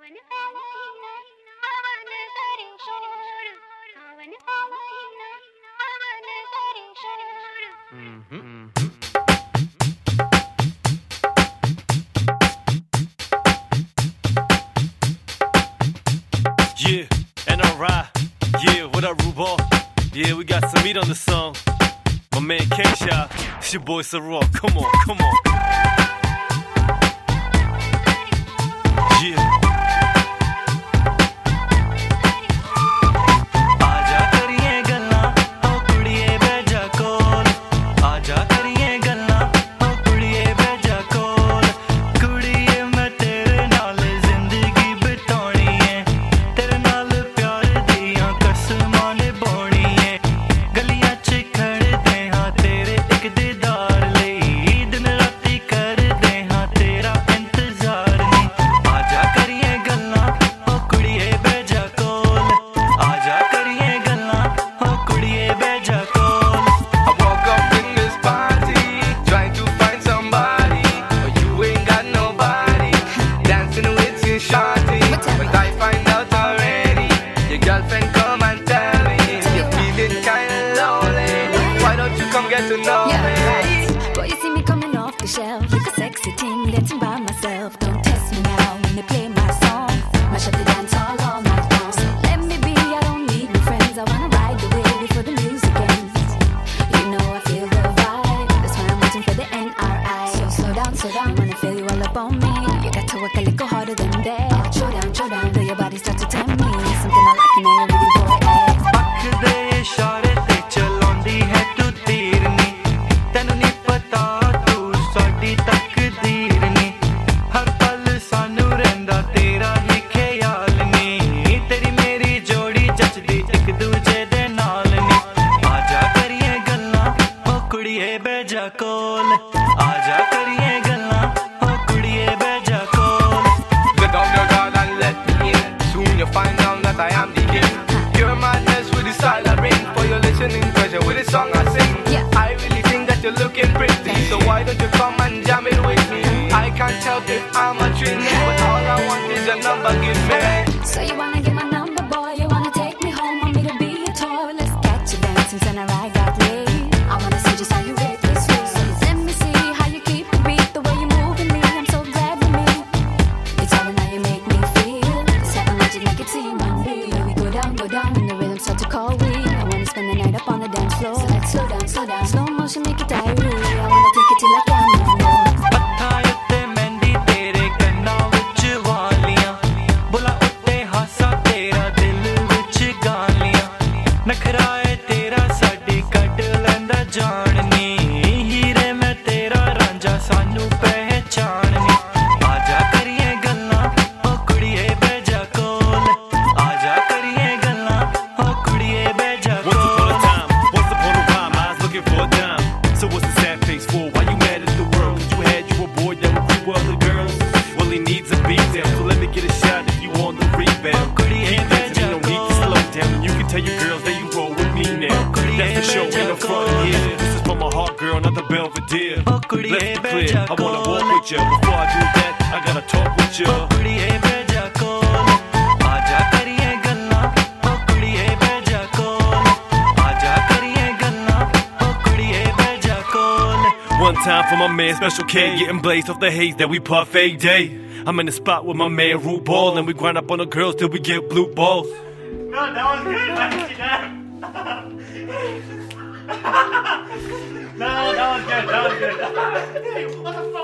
Yeah, NRI. Yeah, what up, RuBall? Yeah, we got some meat on the song. My man K-Shot, it's your boy Saror. Come on, come on. Yeah. To know me. Boy, you see me coming off the shelf like a sexy thing, dancing by myself. Don't test me now when they play my song. Mash up the dance all night long. So let me be, I don't need no friends. I wanna ride the wave before the music ends. You know I feel the vibe. That's why I'm waiting for the NRI. So slow down, I wanna feel you all up on me. You got to work a little harder than that. Show down, feel your body start to tempt me. Something I like, you know you're really boy ass. Back the ishare te chalondi hai tu tir ni. Tenu nahi pata tu saadi takdeer ni. Har pal sanu rehda tera hi khayal ni. Teri meri jodi jachdi ek duje de naal ni. Aaja kariye gallan o kudiye beja kol. Aaja kariye gallan o kudiye beja kol. Let down your guard and let me in. Soon you'll find out that I am the king. You're madness with the style I bring. For your listening pleasure with the song I sing. I really think that you're looking pretty. So why don't you come and jam it with me? I can't help if I'm a trini, but all I want is your number, give me. So you wanna get my number, boy? You wanna take me home? Want me to be your toy? Let's catch you dancing, and I got late. I wanna see just how you react this way. So let me see how you keep the beat, the way you moving me. I'm so glad with me. It's all in how you make me feel. This happen magic like it's in my feet. We go down, and the rhythm start to call we. I wanna spend the night up on the dance floor. So let's slow down, slow motion, make it diary. I wanna take it till I can't no more. नखराए तेरा साडी cut लैंदा जाननी हीरे मैं तेरा रांझा सानू पहचाननी आजा करिए गल्लां ओ कुड़िए बेजा कोल आजा करिए गल्लां ओ कुड़िए बेजा कोल Once upon a rhyme, I was looking for a dime. So what's the sad face for? Why you mad at the world? You had you a boy that would creep other girls. Well, he needs a beat down, so let me get a shot if you want the rebound. Keep dancing, you don't need to slow down. And you can tell your girls that you roll with me now. That's the show, ain't no front here. This is for my heart, girl, not the Belvedere. Let's be clear, I wanna walk with you. Before I do that, I gotta talk with you. कुड़िए बेजा कोल आजा करिए गल्लां ओ कुड़िए बेजा कोल आजा करिए गल्लां ओ कुड़िए बेजा कोल. One time for my man Special K, getting blazed off the haze that we parfait day. I'm in the spot with my man RuBall, and we grind up on the girls till we get blue balls. No, that was good. No, that was good. What the fuck?